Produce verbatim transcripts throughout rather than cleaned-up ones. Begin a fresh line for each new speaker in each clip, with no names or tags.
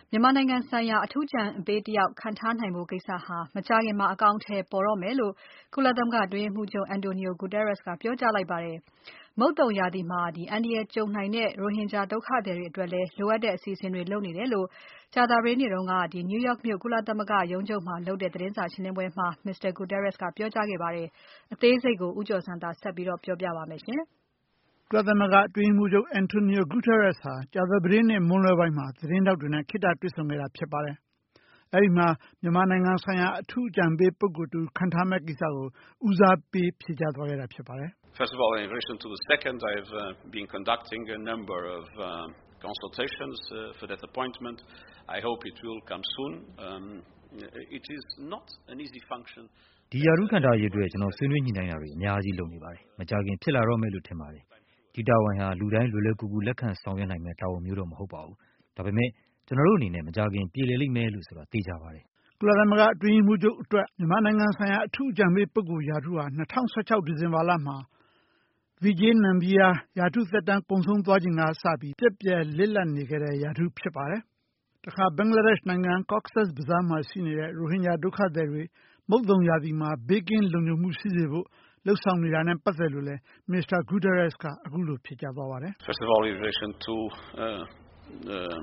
မြန်မာနိုင်ငံဆိုင်ရာအထူးအကြံပေးတယောက်ခန့်ထားနိုင်ဖို့ကိစ္စဟာမကြာခင်မှာအကောင်အထည်ပေါ်တော့မယ်လို့ကုလသမဂ္ဂအတွင်းရေးမှူးချုပ် Antonio Guterres ကပြောကြားလိုက်ပါတယ်။မုတ်သုန်ရာသီမှာအန္တရာယ်ကြုံနိုင်တဲ့ရိုဟင်ဂျာဒုက္ခသည်တွေအတွက်လည်းလိုအပ်တဲ့အစီအစဉ်တွေလုပ်နေတယ်လို့ကြာသပတေးနေ့က New York မြို့ကုလသမဂ္ဂရုံးချုပ်မှာလုပ်တဲ့သတင်းစာရှင်းပွဲမှာ Mr. Guterres ကပြောကြားခဲ့ပါတယ်။အသေးစိတ်ကိုဦးကျော်စံသာဆက်ပြီးပြောပြပါမယ်ရှင်။
ကုလသမဂ္ဂအတွင်းရေးမှူးချုပ် Antonio Guterres ဟာကြာသပတေးနေ့မွန်းလွဲပိုင်းမှာသတင်းထောက်တွေနဲ့ခေတ္တတွေ့ဆုံခဲ့တာဖြစ်ပါတယ်။အဲဒီမှာမြန်မာနိုင်ငံဆိုင်ရာအထူးအကြံပေးပုဂ္ဂိုလ်တူခန့်ထားမယ့်ကိစ္စကိုဦးစားပေးဖြေကြားသွားခဲ့တာဖြစ်ပါတယ်။
First of all, in relation to the second, I've uh, been conducting a number of uh, consultations uh, for that appointment. I hope it will come soon. Um, it is not an easy function.
ဒီရာထူးခန့်ထားရေးအတွက်ကျွန်တော်ဆွေးနွေးညှိနှိုင်းတာတွေအများကြီးလုပ်နေပါတယ်။မကြာခင်ဖြစ်လာတော့မယ်လို့ထင်ပါတယ်။ဒီတာဝန်ဟာလူတိုင်းလွယ်လွယ်ကူကူလက်ခံဆောင်ရွက်နိုင်မယ့်တာဝန်မျိုးတော့မဟုတ်ပါဘူး။ဒါပေမဲ့ကျွန်တော်တို့အနေနဲ့မကြာခင်ပြည်လည်လိမ့်မယ်လို့ဆိုတာသိကြပါတယ်
။ကုလသမဂ္ဂအတွင်းရေးမှူးချုပ်အတွက်မြန်မာနိုင်ငံဆိုင်ရာအထူးအကြံပေးပုဂ္ဂိုလ်ရာထူးဟာ၂၀၁၆ဒီဇင်ဘာလမှာ Vijay Nambiar ရာထူးသက်တမ်းကုန်ဆုံးသွားချိန်ကစပြီးပြက်ပြယ်လစ်လပ်နေခဲ့တဲ့ရာထူးဖြစ်ပါတယ်။တခါဘင်္ဂလားဒေ့ရှ်နိုင်ငံ Cox's Bazar မှာရှိနေတဲ့ရိုဟင်ဂျာဒုက္ခသည်တွေမုတ်သုန်ရာသီမှာဘေးကင်းလုံခြုံမှုရှိစေဖို့လုပ်ဆောင်နေတာနဲ့ပတ်သက်လို့လည်း Mr. Guterres ကအခုလိုဖြေကြားသွားပါတယ်
။ First of all, in relation to uh, um,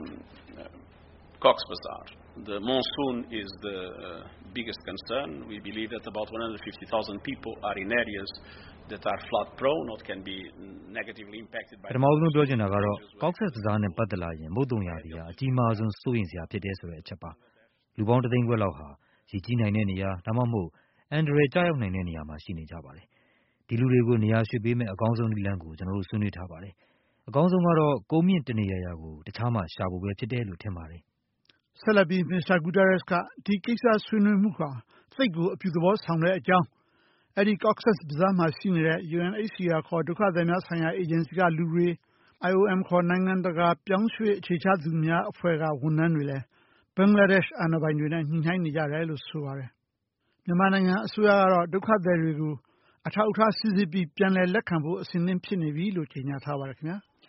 Cox's Bazar, the monsoon is the uh, biggest concern. We believe that about one hundred fifty thousand people are in areas that are flood prone or can be negatively impacted by.
ပထမဆုံးပြောချင်တာကတော့ Cox's Bazar နဲ့ပတ်သက်လာရင်မုတ်သုန်ရာသီဟာအကြီးမားဆုံးစိုးရိမ်စရာဖြစ်တဲ့ဆိုတဲ့အချက်ပါ။လူပေါင်းတစ်သိန်းခွဲလောက်ဟာရေကြီးနိုင်တဲ့နေရာဒါမှမဟုတ်အန္တရာယ်ကျရောက်နိုင်တဲ့နေရာမှာရှိနေကြပါတယ်။ဒီလူတွေကိုနေရာရွှေ့ပေးမယ့်အကောင်းဆုံးနည်းလမ်းကိုကျွန်တော်တို့ဆွေးနွေးထားပါတယ်။အကောင်းဆုံးကတော့ကုန်းမြင့်တနေရာရာကိုတခြားမှရှာဖို့ပဲဖြစ်တယ်လို့ထင်ပါတယ်
။ဆက်လက်ပြီး Mr. Guterres ကဒီကိစ္စဆွေးနွေးမှုဟာသိပ်ကိုအပြုသဘောဆောင်တဲ့အကြောင်းအဲဒီ Cox's Bazar မှာရှိနေတဲ့ U N H C R ခေါ်ဒုက္ခသည်များဆိုင်ရာအေဂျင်စီကလူတွေ I O M ခေါ်နိုင်ငံတကာပြောင်းရွှေ့အခြေချသူများအဖွဲ့ကဝန်ထမ်းတွေလည်းဘင်္ဂလားဒေ့ရှ်အာဏာပိုင်တွေနဲ့ညှိနှိုင်းနေကြတယ်လို့ဆိုပါတယ်။မြန်မာနိုင်ငံအစိုးရကတော့ဒုက္ခသည်တွေကိုအထောက်အထားစစ်ဆေးပြီးပြန်လည်လက်ခံဖို့အဆင်သင့်ဖြစ်နေပြီလို့ကြေညာထားပါတယ်ခင်ဗျာ။